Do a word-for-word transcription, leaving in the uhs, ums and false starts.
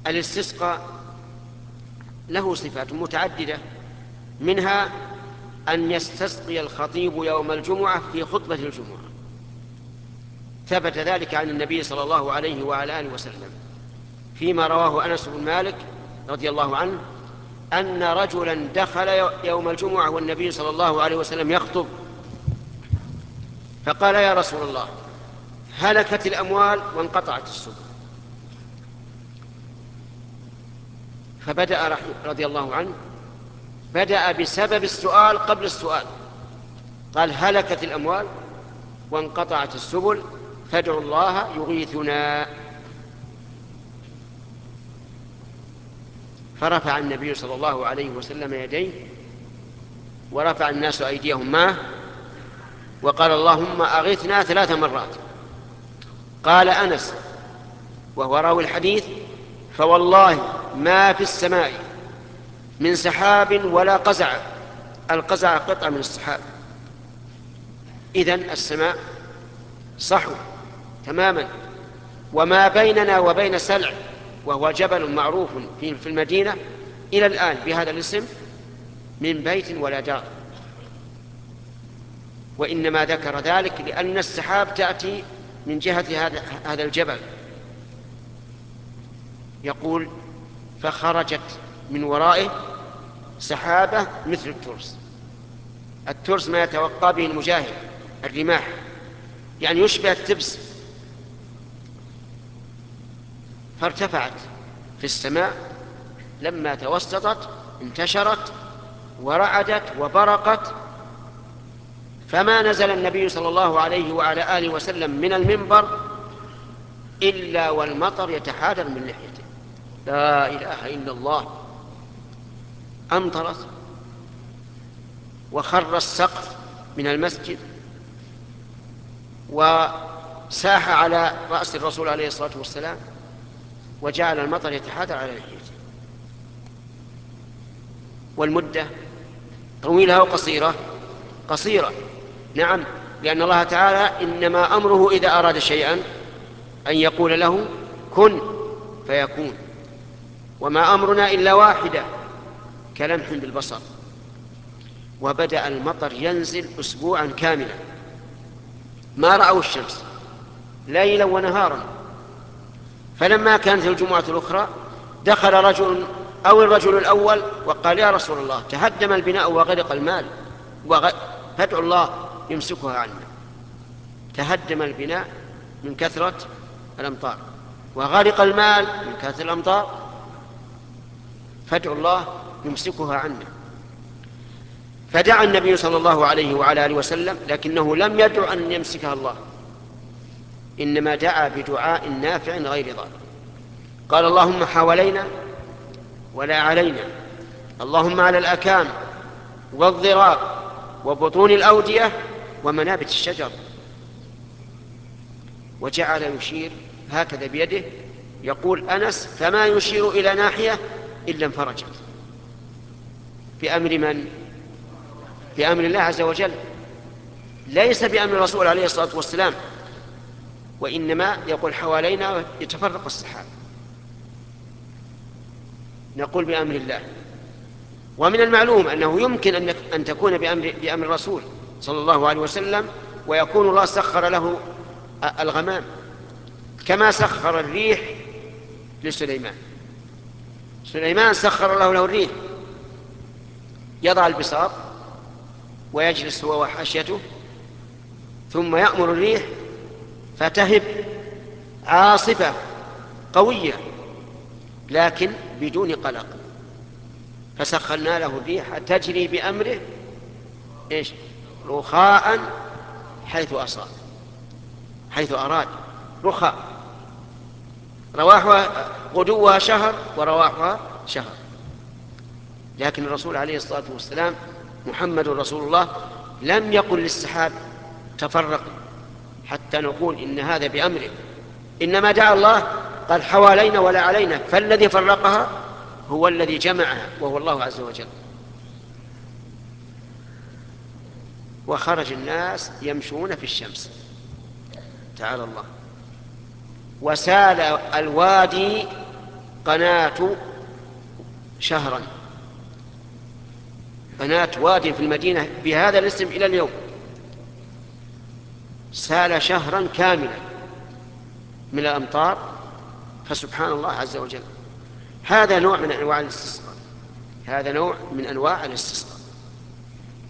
الاستسقاء له صفات متعددة، منها أن يستسقي الخطيب يوم الجمعة في خطبة الجمعة، ثبت ذلك عن النبي صلى الله عليه وعلى آله وسلم فيما رواه أنس بن مالك رضي الله عنه أن رجلا دخل يوم الجمعة والنبي صلى الله عليه وسلم يخطب، فقال: يا رسول الله، هلكت الأموال وانقطعت السبل. فبدأ رضي الله عنه بدأ بسبب السؤال قبل السؤال، قال: هلكت الأموال وانقطعت السبل فادعوا الله يغيثنا. فرفع النبي صلى الله عليه وسلم يديه، ورفع الناس أيديهم معه، وقال: اللهم أغثنا ثلاث مرات. قال أنس وهو راوي الحديث: فوالله ما في السماء من سحاب ولا قزع. القزع قطعة من السحاب. إذن السماء صحو تماما، وما بيننا وبين سلع وهو جبل معروف في المدينة إلى الآن بهذا الاسم من بيت ولا دار. وإنما ذكر ذلك لأن السحاب تأتي من جهة هذا الجبل. يقول: فخرجت من ورائه سحابة مثل الترس. الترس ما يتوقع به المجاهد، الرماح، يعني يشبه التبس. فارتفعت في السماء، لما توسطت انتشرت ورعدت وبرقت، فما نزل النبي صلى الله عليه وعلى آله وسلم من المنبر إلا والمطر يتحادر من لحيته. لا إله إلا الله. أمطرت وخر السقف من المسجد وساح على رأس الرسول عليه الصلاة والسلام، وجعل المطر يتحادر على لحيته. والمدة طويلة أو قصيرة؟ قصيرة، نعم، لأن الله تعالى إنما أمره إذا أراد شيئا أن يقول له كن فيكون، وما أمرنا إلا واحدة كلمح بالبصر. وبدأ المطر ينزل أسبوعا كاملا، ما رأوا الشمس ليلا ونهارا. فلما كانت الجمعة الأخرى دخل رجل أو الرجل الأول وقال: يا رسول الله، تهدم البناء وغرق المال، وغ... فادعوا الله يمسكها عنا. تهدم البناء من كثرة الأمطار، وغرق المال من كثرة الأمطار، فادعوا الله يمسكها عنا. فدعا النبي صلى الله عليه وعلى آله وسلم، لكنه لم يدع أن يمسكها الله، إنما دعا بدعاء نافع غير ضار. قال: اللهم حوالينا ولا علينا، اللهم على الأكام والضراب وبطون الأودية ومنابت الشجر. وجعل يشير هكذا بيده، يقول أنس: فما يشير إلى ناحية إلا انفرجت. بأمر من؟ بأمر الله عز وجل، ليس بأمر الرسول عليه الصلاة والسلام. وإنما يقول حوالينا يتفرق السحاب، نقول بأمر الله. ومن المعلوم أنه يمكن أن تكون بأمر, بأمر الرسول صلى الله عليه وسلم، ويكون الله سخر له الغمام كما سخر الريح لسليمان. سليمان سخر له له الريح، يضع البساط ويجلس هو وحاشيته، ثم يأمر الريح فتهب عاصفة قوية لكن بدون قلق. فسخرنا له الريح تجري بأمره إيش؟ رخاء حيث أصاب، حيث أراد، رخاء، رواحها غدوها شهر ورواحها شهر. لكن الرسول عليه الصلاة والسلام محمد رسول الله لم يقل للسحاب تفرق حتى نقول إن هذا بأمره، إنما دعا الله قال حوالينا ولا علينا، فالذي فرقها هو الذي جمعها وهو الله عز وجل. وخرج الناس يمشون في الشمس، تعالى الله، وسال الوادي قناة شهرا، قناة واد في المدينة بهذا الاسم إلى اليوم، سال شهرا كاملا من الأمطار، فسبحان الله عز وجل. هذا نوع من أنواع الاستسقاء، هذا نوع من أنواع الاستسقاء.